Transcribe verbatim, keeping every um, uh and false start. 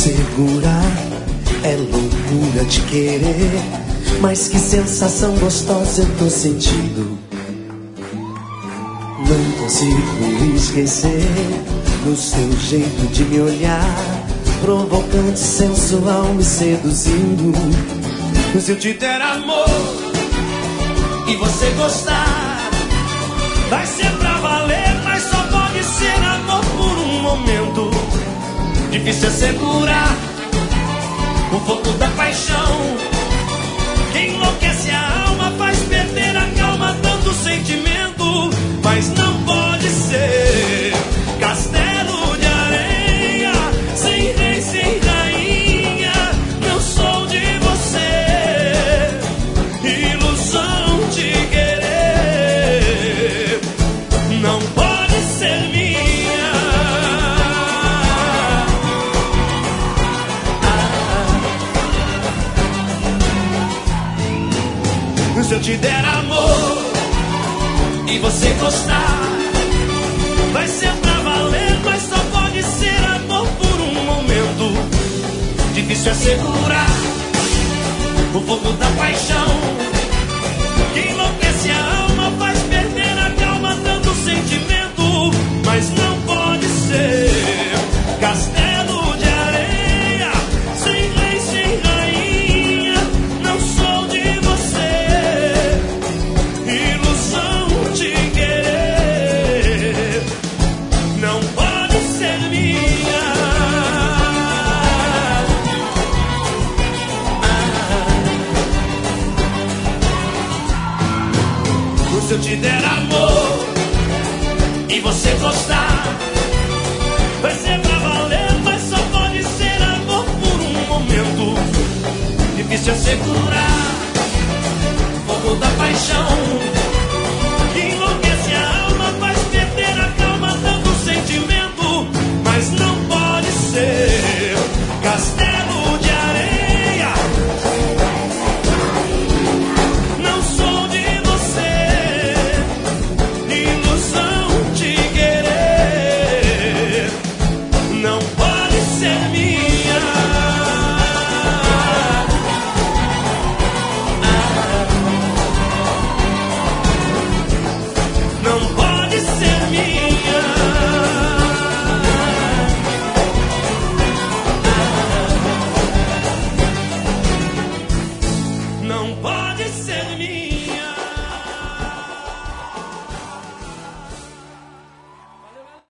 segurar, é loucura te querer. Mas que sensação gostosa eu tô sentindo. Não consigo esquecer do seu jeito de me olhar, provocante, sensual, me seduzindo. Se eu te der amor e você gostar, vai ser pra valer, mas só pode ser amor por um momento. Difícil é segurar o fogo da paixão, que enlouquece a alma, faz perder a calma, tanto sentimento. Mas não pode ser castelo de areia, sem rei, sem rainha. Não sou de você, ilusão te querer. Não pode ser minha. Ah. Se eu te der amor e você gostar, vai ser pra valer, mas só pode ser amor por um momento. Difícil é segurar o fogo da paixão, que enlouquece a alma, faz perder a calma, tanto sentimento. Mas não pode ser castelo de areia, sem rei, sem rainha. Não sou de você, ilusão te querer. Não pode ser minha. Ah. Se eu te der amor e você gostar, vai ser pra valer, mas só pode ser amor por um momento. Difícil é segurar o fogo da paixão, que enlouquece a alma, faz perder a calma, tanto sentimento. Mas não pode ser castelo de areia. Não sou de você, ilusão te querer. Não pode ser minha. Não pode ser minha. Não pode ser minha.